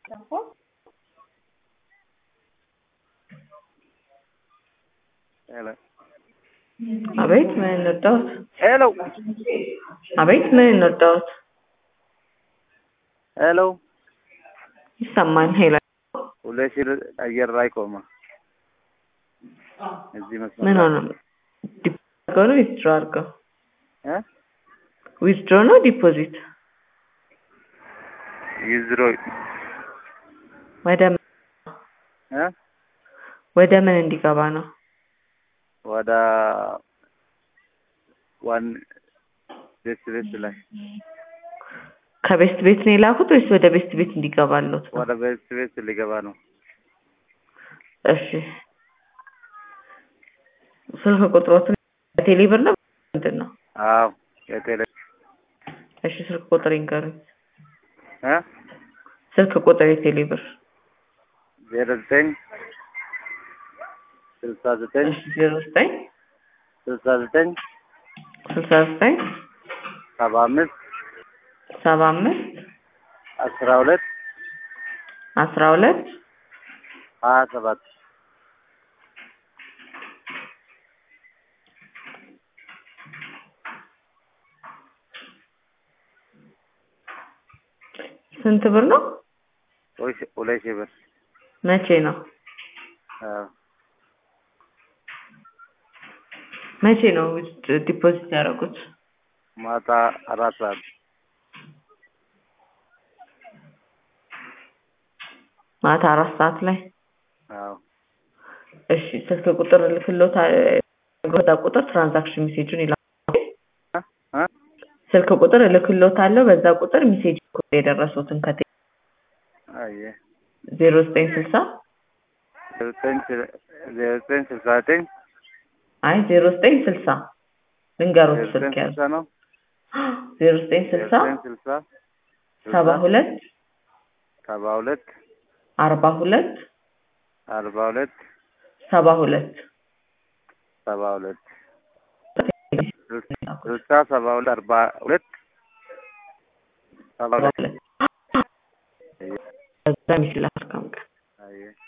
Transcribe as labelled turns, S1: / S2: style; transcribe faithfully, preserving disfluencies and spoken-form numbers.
S1: Hello.
S2: አቤት ምን እንርዳዎት?
S1: Hello.
S2: አቤት ምን እንርዳዎት?
S1: Hello.
S2: ይሰማል? ሄሎ
S1: ሁለት አየር ላይ ቆመ። እዚህ መስመር
S2: ምን ሆነ? ዲፖዚት ነው ዊዝድሮ አድርገው?
S1: እ
S2: ዊዝድሮ ነው ዲፖዚት?
S1: ዊዝድሮ
S2: ወደ
S1: እ
S2: ወደ ምን እንዲገባ ነው?
S1: ወደ ዋን ቤት ቤት ላይ
S2: ከቤስት ቤት ነው የላኩት ወይስ ወደ ቤስት ቤት እንዲገባሉት ነው?
S1: ወደ ቤት ቤት ሊገባ ነው።
S2: እሺ ስልክ ቁጥሮትን ቴሌ ብር ነው ምንድን ነው?
S1: አዎ የቴሌ
S2: እሺ ስልክ ቁጥር ይንገሩኝ።
S1: እ
S2: ስልክ ቁጥር የቴሌ ብር
S1: ዜሮ ዘጠኝ ስልሳ ዘጠኝ
S2: ዜሮ ዘጠኝ
S1: ስልሳ ዘጠኝ
S2: ስልሳ ዘጠኝ
S1: ሰባ አምስት
S2: ሰባ አምስት
S1: አስራ ሁለት
S2: አስራ ሁለት
S1: ሀያ ሰባት
S2: ስንት ብር ነው?
S1: ወይስ ሁለት ሺህ ብር?
S2: መቼ ነው?
S1: አዎ
S2: መቼ ነው ዲፖዚት ያደረጉት?
S1: ማታ አራት ሰዓት
S2: ማታ አራት ሰዓት ላይ።
S1: አዎ
S2: እሺ ስልክ ቁጥር ልክሎት ጎዳ ቁጥር ትራንዛክሽን ሜሴጁን ይላል።
S1: እ
S2: ስልክ ቁጥር ልክሎታለሁ በዛ ቁጥር ሜሴጅ ኮድ የደረሱትን ከቴ
S1: አየ
S2: ዜሮ ዘጠኝ ስልሳ
S1: ዘጠኝ ዘጠኝ ስልሳ ዘጠኝ
S2: አይ ዜሮ ዘጠኝ ስልሳ ልንገሩት ስልክ ያዝ
S1: ነው
S2: ዜሮ ዘጠኝ ስልሳ
S1: ስልሳ
S2: ሰባ ሁለት
S1: ሰባ ሁለት
S2: አርባ ሁለት
S1: አርባ ሁለት
S2: ሰባ ሁለት
S1: ሰባ ሁለት ስልሳ ሰባ ሁለት አርባ ሁለት ሰባ ሁለት
S2: እዛ ሚስላስ ካምቀ
S1: አየ